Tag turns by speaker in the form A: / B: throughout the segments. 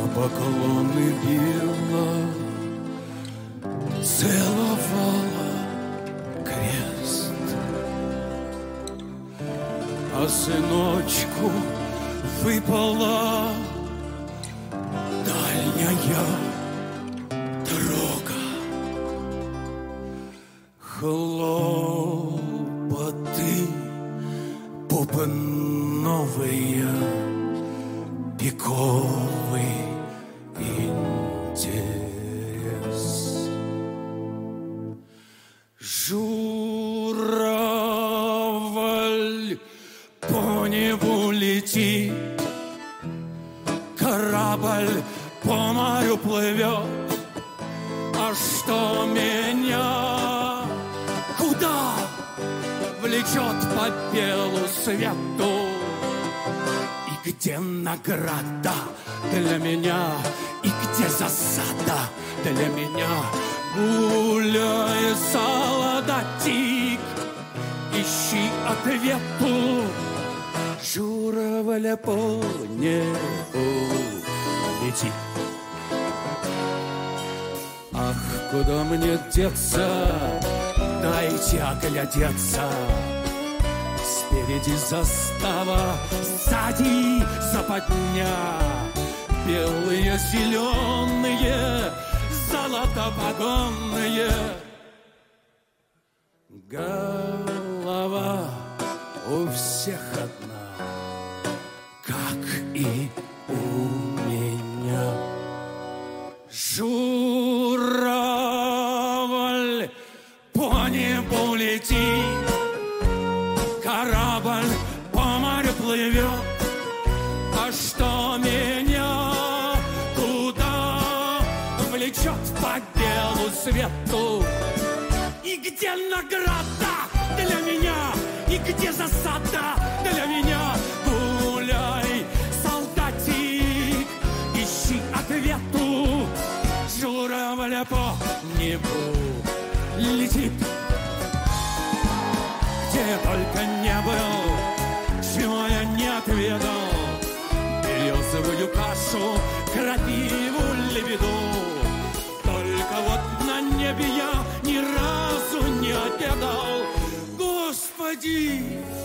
A: поклоны била, целовала крест, а сыночку выпала дальняя дорога. Хлопоты бубновые, пиковый интерес. Журавль по небу летит, корабль по морю плывет. А что меня куда влечет по белу свету? И где награда для меня? И где засада для меня? Гуляй, солдатик, ищи ответу. Журавля по небу летит. Ах, куда мне деться? Дайте оглядеться. Спереди застава, сзади западня. Белые, зеленые, золотопогонные. Голова у всех одна, как и у меня. Журавль по небу летит, корабль по морю плывет. А что меня туда влечет по белу свету? И где награда для меня? И где засада для меня? Гуляй, солдатик, ищи ответу. Журавля по небу летит. Где я только не был, чего я не отведал. Березовую кашу, крапиву, лебеду. Только вот на небе я ни разу не обедал. Господи,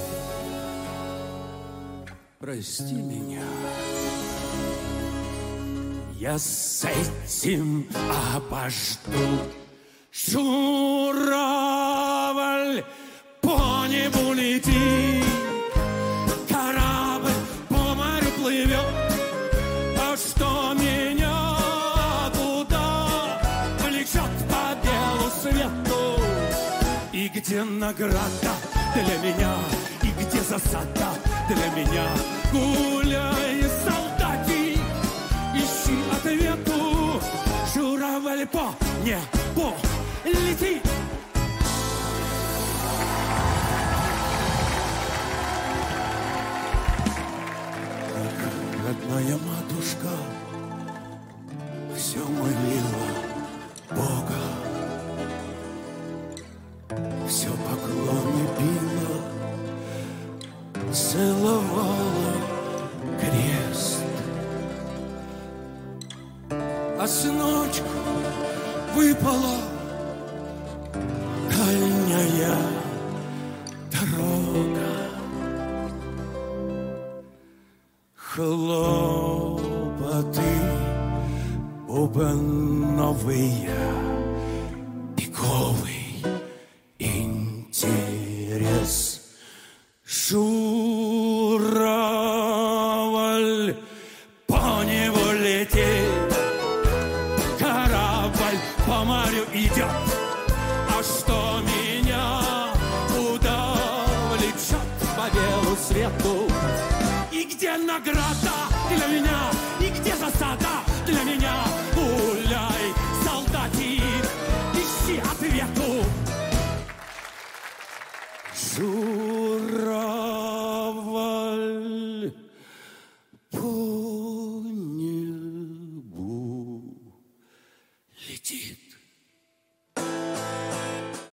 A: прости меня, я с этим обожду. Журавль по небу летит, корабль по морю плывет. А что меня туда влечет по белу свету? И где награда для меня? И где засада для меня? Гуляй, солдатик, ищи ответу. Журавль по небу летит. Родная матушка все молила Бога, все поклоны била, целовала крест. А сыночку выпала дальняя дорога. Хлопоты бубновые, пиковый интерес. Журавль по небу летит, корабль по морю идет. А что меня куда влечет по белу свету? И где награда для меня? И где засада для меня? Гуляй, солдатик, ищи ответу. Журавль по небу летит.